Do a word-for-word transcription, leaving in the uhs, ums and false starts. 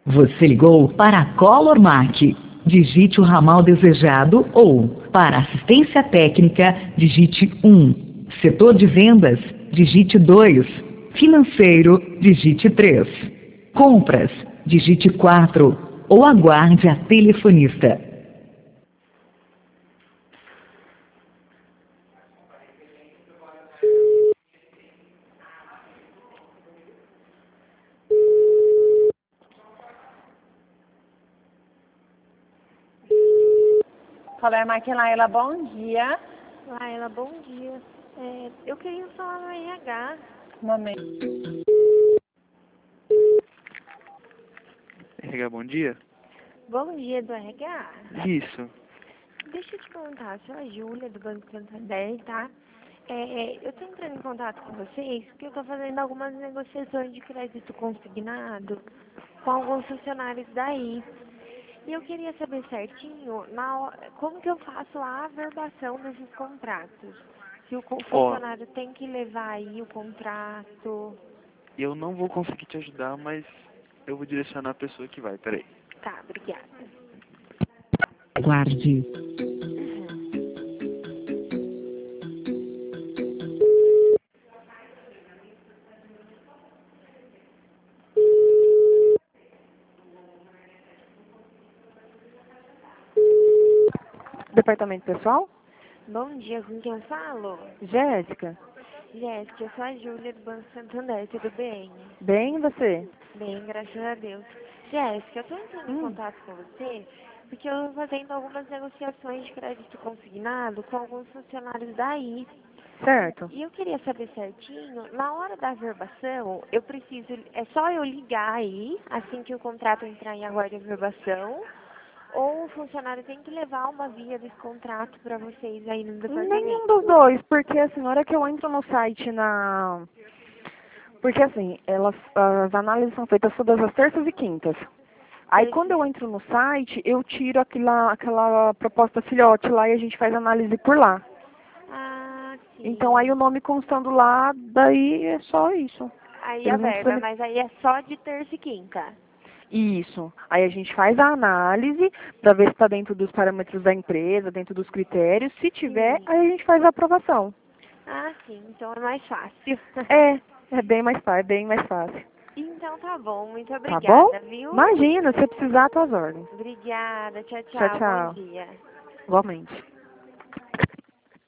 Você ligou para a Color Mac. Digite o ramal desejado ou, para assistência técnica, digite um. Setor de vendas, digite dois. Financeiro, digite três. Compras, digite quatro. Ou aguarde a telefonista. Color Mac Laila, bom dia. Laila, bom dia. É, eu queria falar no R H. Momento. R H, bom dia. Bom dia do R H. Isso. Deixa eu te perguntar, sou a Júlia do Banco Santander, tá? É, eu estou entrando em contato com vocês porque eu estou fazendo algumas negociações de crédito consignado com alguns funcionários daí. E eu queria saber certinho na hora, como que eu faço a averbação desses contratos. Se o co- funcionário tem que levar aí o contrato. Eu não vou conseguir te ajudar, mas eu vou direcionar a pessoa que vai. Peraí. Tá, obrigada. Aguarde. Departamento pessoal? Bom dia, com quem eu falo? Jéssica. Jéssica, eu sou a Júlia do Banco Santander, tudo bem? Bem, e você? Bem, graças a Deus. Jéssica, eu estou entrando em Hum. contato com você porque eu estou fazendo algumas negociações de crédito consignado com alguns funcionários daí. Certo. E eu queria saber certinho, na hora da averbação, eu preciso, é só eu ligar aí, assim que o contrato entrar em aguardo de averbação, ou o funcionário tem que levar uma via desse contrato para vocês aí no Nenhum departamento? dos dois, porque assim, na hora que eu entro no site na... Porque assim, elas, as análises são feitas todas as terças e quintas. Aí quando eu entro no site, eu tiro aquela, aquela proposta filhote lá e a gente faz análise por lá. Ah, sim. Então aí o nome constando lá, daí é só isso. Aí a Eles não verba, precisam... mas aí é só de terça e quinta. Isso. Aí a gente faz a análise para ver se está dentro dos parâmetros da empresa, dentro dos critérios. Se tiver, Sim. aí a gente faz a aprovação. Ah, sim, então é mais fácil. É, é bem mais fácil, é bem mais fácil. Então tá bom, muito Tá bom? obrigada, viu? Imagina, se você precisar, tuas ordens. Obrigada, tchau, Tchau, tchau, bom tchau. dia. Igualmente.